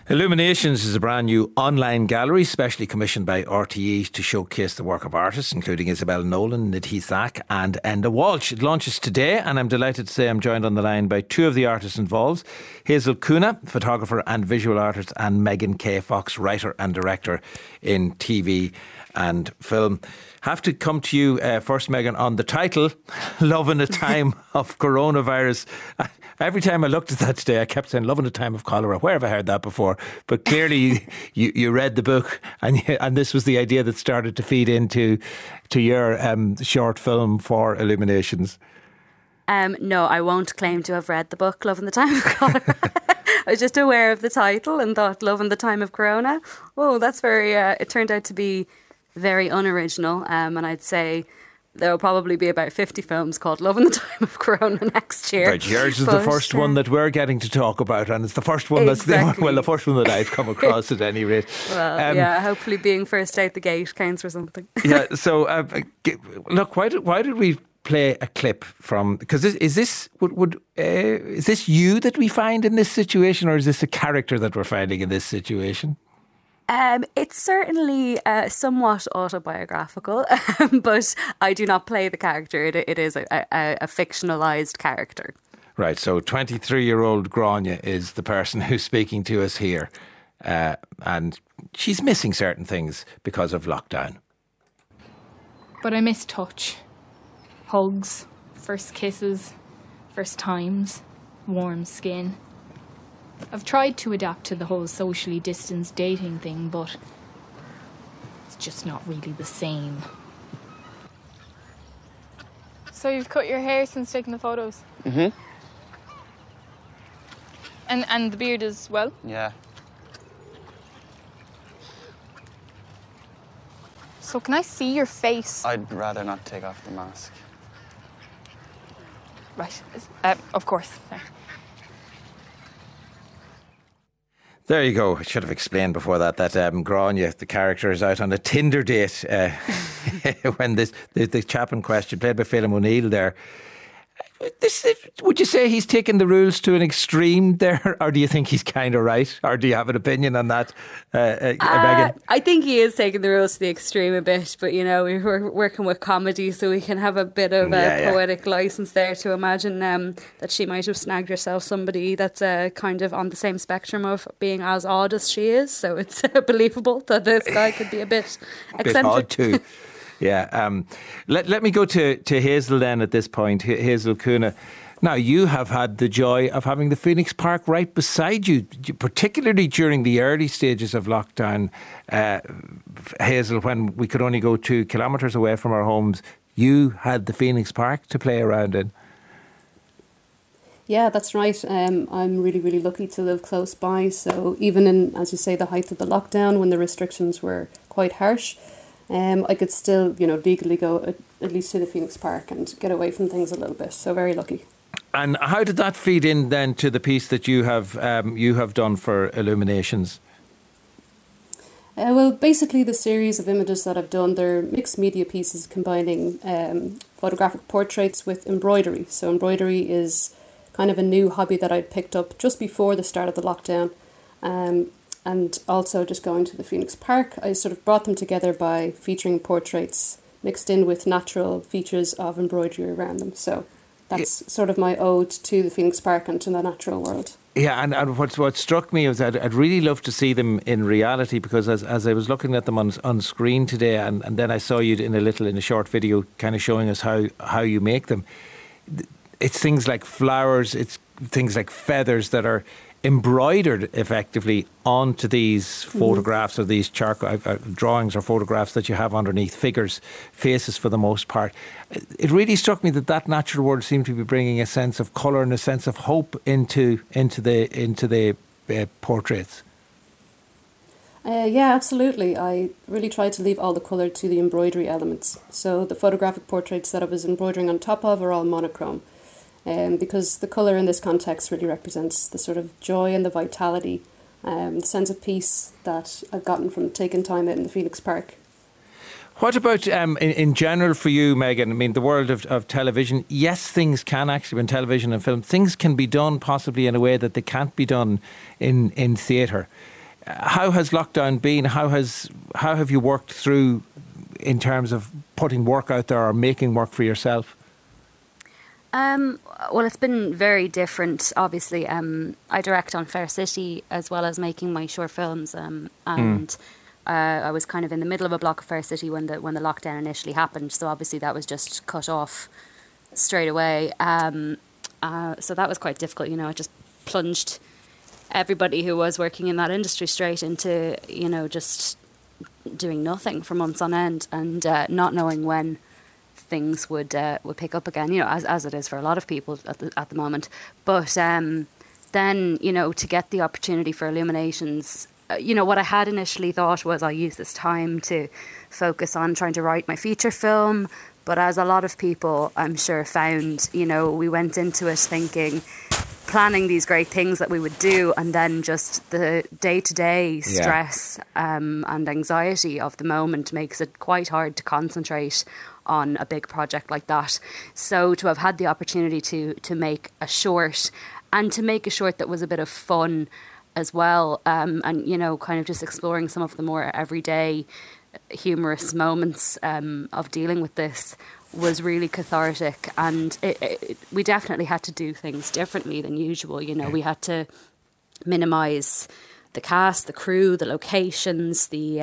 Illuminations is a brand new online gallery specially commissioned by RTE to showcase the work of artists including Isabel Nolan, Nidhi Thak and Enda Walsh. It launches today and I'm delighted to say I'm joined on the line by two of the artists involved. Hazel Kuna, photographer and visual artist, and Megan K. Fox, writer and director in TV and film. Have to come to you first, Megan, on the title, Love in a Time of Coronavirus. Every time I looked at that today, I kept saying, Love in a Time of Cholera. Where have I heard that before? But clearly you read the book and this was the idea that started to feed into your short film for Illuminations. No, I won't claim to have read the book, Love in the Time of Cholera. I was just aware of the title and thought, Love in the Time of Corona. Oh, that's very, it turned out to be very unoriginal. And I'd say there will probably be about 50 films called Love in the Time of Corona next year. Right, yours is the first one that we're getting to talk about, and it's the first one that's the first one that I've come across at any rate. Well, hopefully being first out the gate counts for something. Yeah, so look, why did we play a clip from? Because is this you that we find in this situation, or is this a character that we're finding in this situation? It's certainly somewhat autobiographical, but I do not play the character. It is a fictionalised character. Right, so 23-year-old Grania is the person who's speaking to us here, and she's missing certain things because of lockdown. But I miss touch, hugs, first kisses, first times, warm skin. I've tried to adapt to the whole socially distanced dating thing, but it's just not really the same. So you've cut your hair since taking the photos? Mm-hmm. And the beard as well? Yeah. So can I see your face? I'd rather not take off the mask. Right, of course. There you go. I should have explained before that Grania, the character, is out on a Tinder date when the chap in question, played by Phelim O'Neill there. Would you say he's taken the rules to an extreme there, or do you think he's kind of right, or do you have an opinion on that, Megan? I think he is taking the rules to the extreme a bit, but we're working with comedy, so we can have a bit of a poetic license there to imagine that she might have snagged herself somebody that's kind of on the same spectrum of being as odd as she is, so it's believable that this guy could be a bit eccentric. A bit odd too. Yeah. Let me go to Hazel then at this point, Hazel Kuna. Now, you have had the joy of having the Phoenix Park right beside you, particularly during the early stages of lockdown. Hazel, when we could only go 2 kilometres away from our homes, you had the Phoenix Park to play around in. Yeah, that's right. I'm really, really lucky to live close by. So even in, as you say, the height of the lockdown, when the restrictions were quite harsh, I could still, legally go at least to the Phoenix Park and get away from things a little bit. So very lucky. And how did that feed in then to the piece that you have done for Illuminations? Well, basically the series of images that I've done, they're mixed media pieces combining photographic portraits with embroidery. So embroidery is kind of a new hobby that I'd picked up just before the start of the lockdown. And also just going to the Phoenix Park, I sort of brought them together by featuring portraits mixed in with natural features of embroidery around them. So that's sort of my ode to the Phoenix Park and to the natural world. Yeah, and what struck me was that I'd really love to see them in reality, because as I was looking at them on screen today, and then I saw you in a short video kind of showing us how you make them. It's things like flowers, it's things like feathers that are embroidered effectively onto these photographs or these charcoal drawings or photographs that you have underneath, figures, faces for the most part. It really struck me that natural world seemed to be bringing a sense of colour and a sense of hope into the portraits. Yeah, absolutely. I really tried to leave all the colour to the embroidery elements. So the photographic portraits that I was embroidering on top of are all monochrome. Because the colour in this context really represents the sort of joy and the vitality, the sense of peace that I've gotten from taking time out in the Phoenix Park. What about in general for you, Megan? I mean, the world of television, yes, things can actually, in television and film, things can be done possibly in a way that they can't be done in theatre. how has lockdown been? How have you worked through in terms of putting work out there or making work for yourself? Well, it's been very different. Obviously, I direct on Fair City as well as making my short films, and I was kind of in the middle of a block of Fair City when the lockdown initially happened. So obviously that was just cut off straight away. So that was quite difficult. It just plunged everybody who was working in that industry straight into just doing nothing for months on end and not knowing when things would pick up again, as it is for a lot of people at the moment. But then, to get the opportunity for Illuminations, what I had initially thought was I'll use this time to focus on trying to write my feature film. But as a lot of people, I'm sure, found, we went into it planning these great things that we would do, and then just the day-to-day stress and anxiety of the moment makes it quite hard to concentrate on a big project like that. So to have had the opportunity to make a short, and to make a short that was a bit of fun as well, and kind of just exploring some of the more everyday humorous moments of dealing with this was really cathartic. And we definitely had to do things differently than usual. We had to minimise the cast, the crew, the locations, the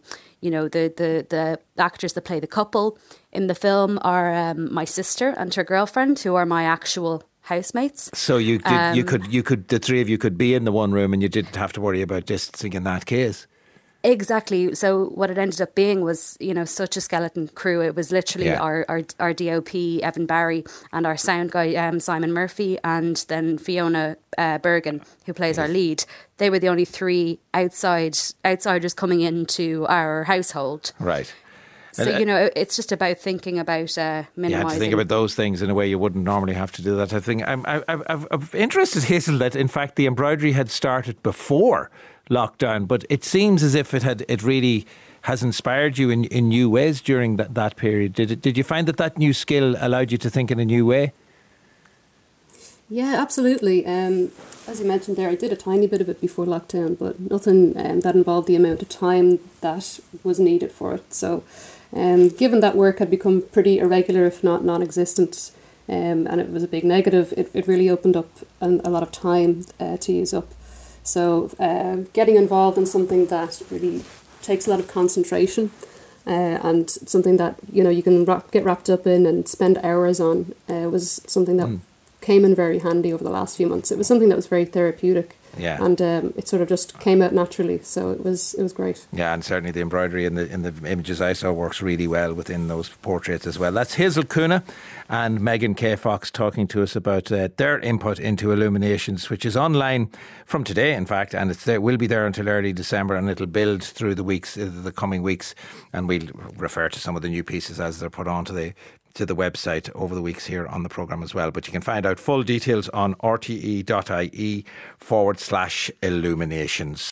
actors that play the couple in the film are my sister and her girlfriend, who are my actual housemates. So you could the three of you could be in the one room and you didn't have to worry about distancing in that case. Exactly. So what it ended up being was, such a skeleton crew. It was literally our DOP, Evan Barry, and our sound guy, Simon Murphy, and then Fiona Bergen, who plays our lead. They were the only three outsiders coming into our household. Right. So, it's just about thinking about minimising. You have to think about those things in a way you wouldn't normally have to do that. I think I'm interested, Hazel, that in fact the embroidery had started before lockdown, but it seems as if it really has inspired you in new ways during that period. Did you find that new skill allowed you to think in a new way? Yeah, absolutely. As you mentioned there, I did a tiny bit of it before lockdown, but nothing that involved the amount of time that was needed for it. So given that work had become pretty irregular, if not non-existent, and it was a big negative, it really opened up a lot of time to use up. So getting involved in something that really takes a lot of concentration and something that you can get wrapped up in and spend hours on was something that came in very handy over the last few months. It was something that was very therapeutic. Yeah. And it sort of just came out naturally, so it was great. Yeah, and certainly the embroidery in the images I saw works really well within those portraits as well. That's Hazel Kuna and Megan K. Fox talking to us about their input into Illuminations, which is online from today, in fact, and it will be there until early December, and it'll build through the coming weeks, and we'll refer to some of the new pieces as they're put onto the website over the weeks here on the programme as well. But you can find out full details on rte.ie/illuminations.